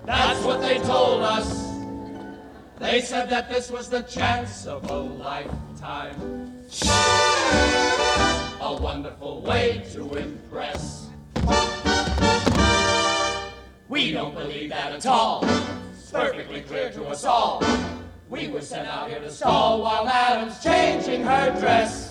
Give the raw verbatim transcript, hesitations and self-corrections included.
That's what they told us. They said that this was the chance of a lifetime. A wonderful way to impress. We don't believe that at all. It's perfectly clear to us all. We were sent out here to stall while Madam's changing her dress.